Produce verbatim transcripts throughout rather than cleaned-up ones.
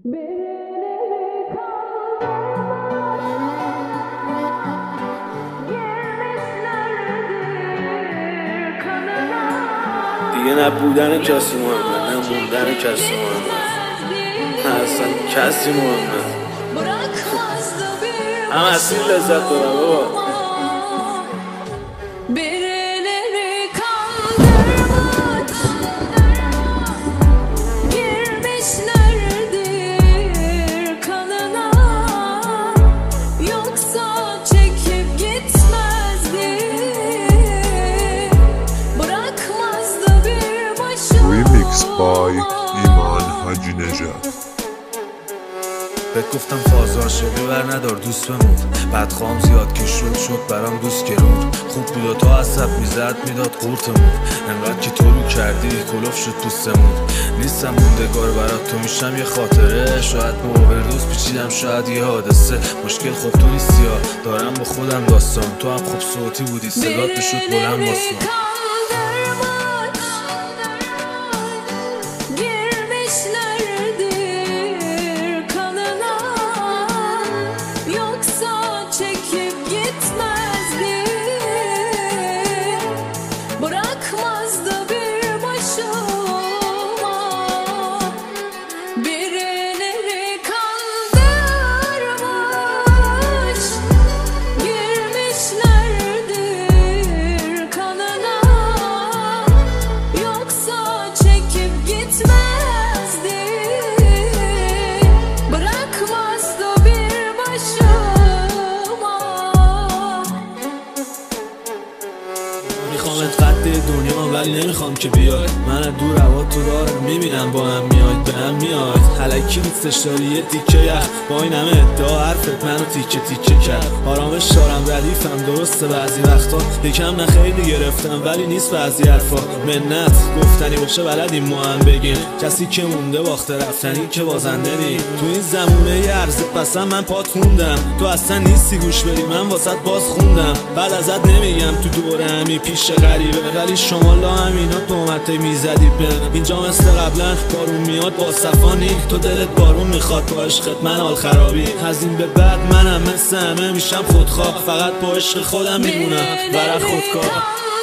دیگه نه بودن کسی مهمه، نه موندن کسی مهمه، نه اصلا کسی مهمه. هم اصیل لذت دارم بابا. Remix by ایمان حاجی نژاد. بهت گفتم فازار شدی بر ندار دوست بمون، بدخوام زیاد که شد شد برام دوست گرون. خوب بود و تو عصب میزد میداد قورتمون، انقدر که تو رو کردی کلوف شد دوستمون. نیستم موندگار برات تو میشم یه خاطره، شاید با اووردوز پیچیدم شاید یه حادثه. مشکل خب تو نیستی ها، دارم با خودم داستان، تو هم خوب صوتی بودی صدات بشد بلند واسون. میخوامت قد دنیا ولی نمیخوام که بیای، من از دور هوا تو دارم میبینم با هم میاید به هم میاید. حلکی نیستش داری یه تیکه یخ، با این همه ادعا حرفت منو تیکه تیکه کرد. آرامش دارم ردیفم درسته بعضی وقتا، یکم نه خیلی گرفتم ولی نیست بعضی حرفا. منت گفتنی باشه بلدیم ما هم بگیم، کسی که مونده باخته رفتنی که بازنده نی. تو این زمونه یه عرض پسن من پات موندم، تو اصلا نیستی گوش بدی من واسط باز خوندم. بعد ازت نمیگم تو دوره همی پیش غریبه، ولی شما لا همینا تومته میزدی به اینجا مثل قبلا. بارون میاد با صفانی، تو دلت بارون میخواد با عشقت من حال خرابی. از این به بعد منم مثل همه میشم خودخواه، فقط با عشق خودم میمونم برای خودکار.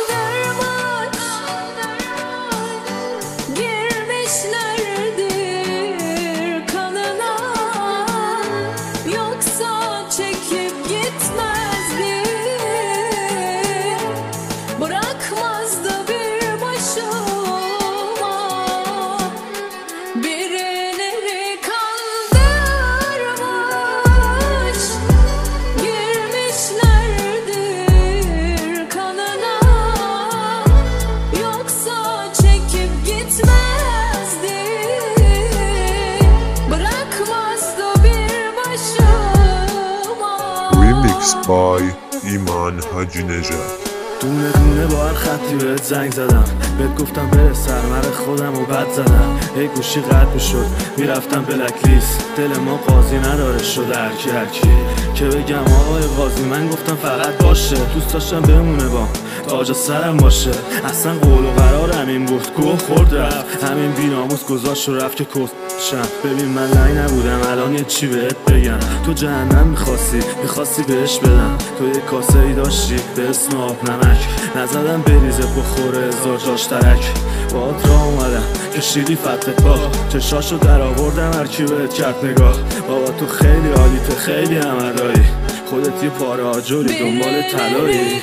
Remix by ایمان حاجی نژاد. دونه دونه با هر خطی بهت زنگ زدم، بهت گفتم بره سرمر خودم و بد زدم. ای گوشی قطع میشد میرفتم بلک لیست، دل ما قاضی نداره شده هرکی هرکی که بگم آقای قاضی. من گفتم فقط باشه، دوست داشتم بمونه با تاج سرم باشه. اصلا قول و قرار همین بود، گوه خورد رفت همین بیناموس گذاشت و رفت که کشم. ببین من لای نبودم الان یه چی بهت بگم، تو جهنم میخواستی میخواستی بهش بدم. تو یه کاسه ای داشتی به اسم آب نمک، نزدم بریزه بخوره هزار جاش ترک. باهات راه اومدم کشیدی فتت با، چشاشو در آوردم هرکی بهت کرد نگاه. بابا تو خیلی عالیته خیلی همرایی، خودت یه پاره آجوری دنبال طلایی.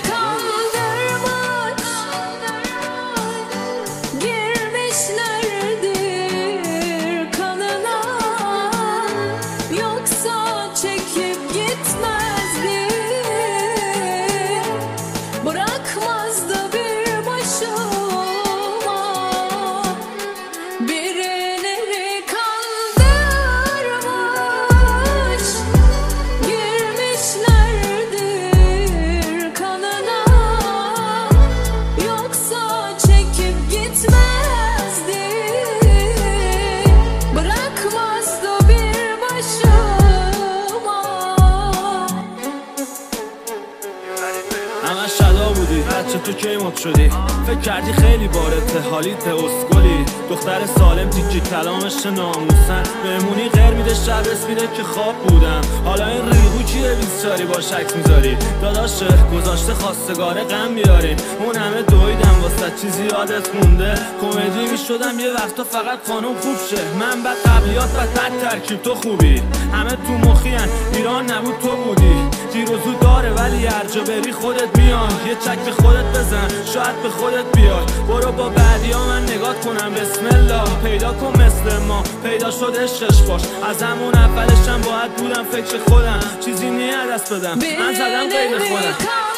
همش شدا بودی بچه تو کی مد شدی، فکر کردی خیلی بارته حالیت اسکلی. دختر سالم تیکی کلامش ناموسن، بهمونی غیر میده شب رسیده که خواب بودم. حالا این ریگو کیه بیستاری با شک میذاری؟ داداشه گذاشته خواستگاره غم بیاریم. اون همه دویدم واسه چیزی یادت مونده؟ کمدی میشدم یه وقتا فقط خانم خوب شه. من بد قبلیات و بد ترکیب تو خوبی. همه تو مخیان ایران نبود تو بودی. دیروزو داره ولی هر جا بری خودت میان. یه چک به خودت بزن شاید به خودت بیاد. برو با بعدی ها من نگاه کنم بسم الله. پیدا کن مثل ما پیدا شد عشقش باش. از همون اولشم باید بودم فکر خودم. چیزی نیه دست بدم من زدم غیر خودم.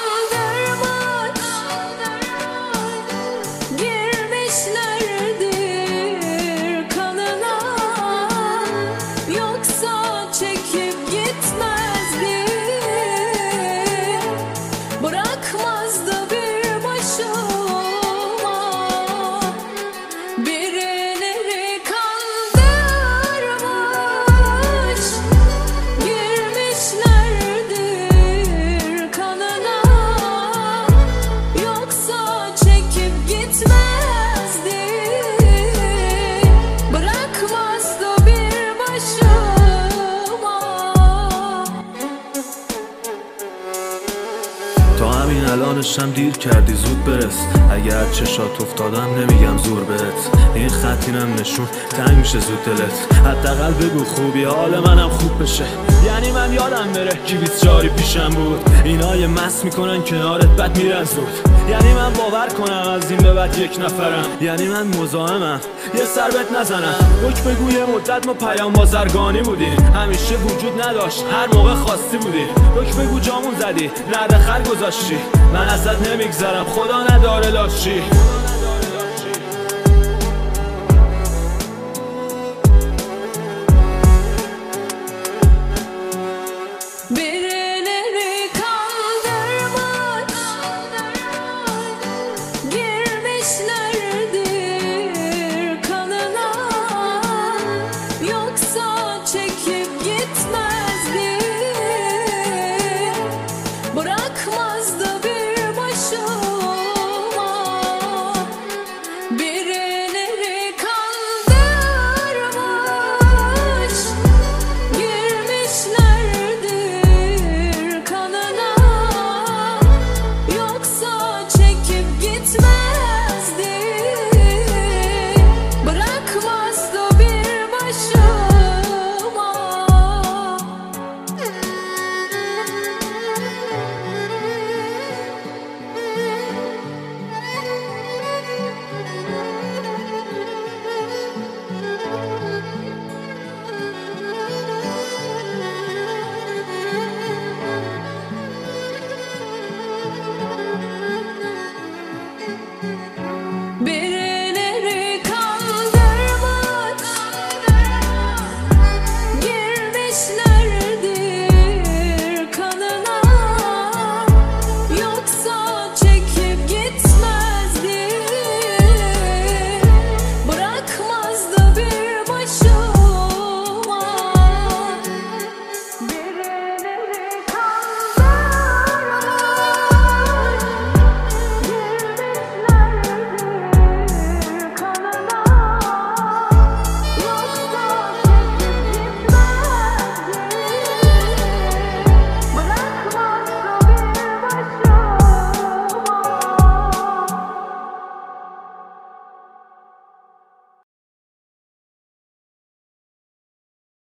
تا همین الانشم دیر کردی زود برس. اگر چشات افتادم نمیگم زور بهت. این خط اینم نشون تنگ میشه زود دلت. حداقل بگو خوبی حال منم خوب بشه. یعنی من یادم بره کی بیست جاری پیشم بود. اینا یه مس میکنن کنارت بد میرن زود. یعنی من باور کنم از این به بعد یک نفرم. یعنی من مزاحمم یه سر بهت نزنم. بک بگو یه مدت ما پیام بازرگانی بودیم. همیشه وجود نداشت هر موقع خواستی بودی. بک بگو جامون زدی نرد خر گذاشتی. من ازت نمیگذرم خدا نداره لاشی.